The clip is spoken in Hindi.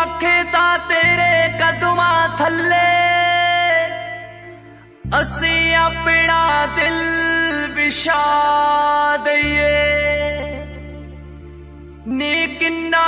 आखे ता तेरे कदमा थल्ले असी अपना दिल बिछा दईए नी किन्ना